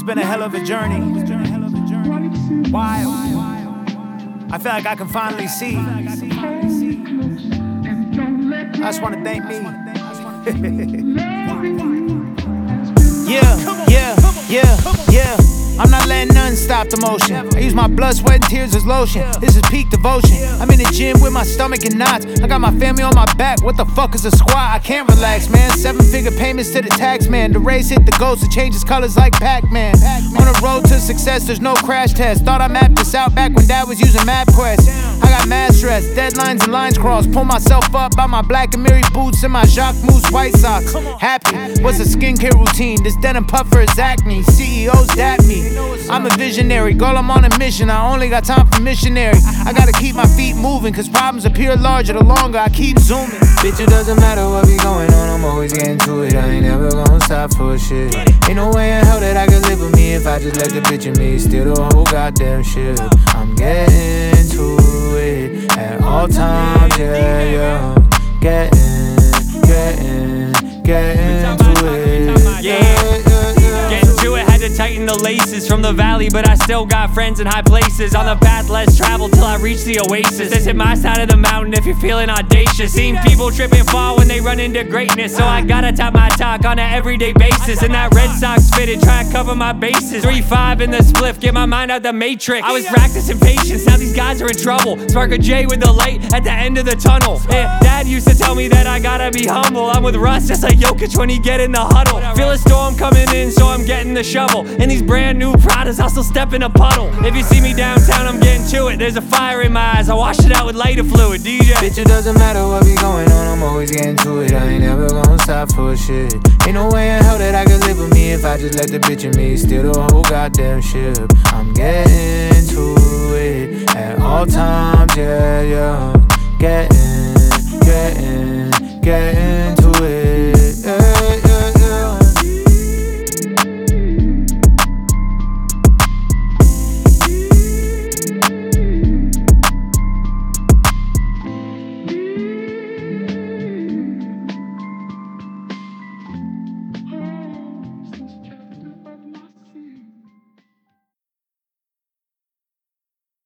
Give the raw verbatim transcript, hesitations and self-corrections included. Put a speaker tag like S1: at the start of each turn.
S1: It's been a hell of a journey. Why? I feel like I can finally see. I just want to thank me. Yeah, yeah, yeah, yeah. I'm not letting nothing stop the motion. I use my blood, sweat, and tears as lotion. This is peak devotion. I'm in the gym with my stomach in knots. I got my family on my back. What the fuck is a squat? I can't relax, man. Seven figure payments to the tax man. The race hit the ghost. It changes colors like Pac-Man. On the road to success, there's no crash test. Thought I mapped this out back when dad was using MapQuest. I got mad stress, deadlines and lines crossed. Pull myself up by my Black and Mary boots and my Jacques Mousse white socks. Happy, what's a skincare routine? This denim puffer is acne. C E Os dap me. I'm a visionary, girl, I'm on a mission. I only got time for missionary. I gotta keep my feet moving, cause problems appear larger the longer I keep zooming.
S2: Bitch, it doesn't matter what be going on, I'm always getting to it. I ain't never gonna stop for shit. Ain't no way in hell that I could live with me if I just let the bitch in me steal the whole goddamn shit. I'm getting to it at all times, yeah, yeah. Getting, getting, getting to it, yeah.
S3: Tighten the laces from the valley, but I still got friends in high places. On the path less traveled till I reach the oasis. This is my side of the mountain if you're feeling audacious. Seen people trip and fall when they run into greatness, so I gotta top my talk on an everyday basis. And that Red Sox fitted, try to cover my bases. three five in the spliff, get my mind out the matrix. I was practicing patience, now these guys are in trouble. Spark a J with the light at the end of the tunnel. Yeah, Dad used to tell me that I gotta be humble. I'm with Russ just like Jokic when he get in the huddle. Feel a storm coming in, so I'm getting the shovel. In these brand new Pradas, I'll still step in a puddle. If you see me downtown, I'm getting to it. There's a fire in my eyes, I wash it out with lighter fluid. D J.
S2: Bitch, it doesn't matter what be going on, I'm always getting to it. I ain't never gonna stop for shit. Ain't no way in hell that I could live with me if I just let the bitch in me steal the whole goddamn ship. I'm getting to it at all times, yeah, yeah. Getting, getting, getting to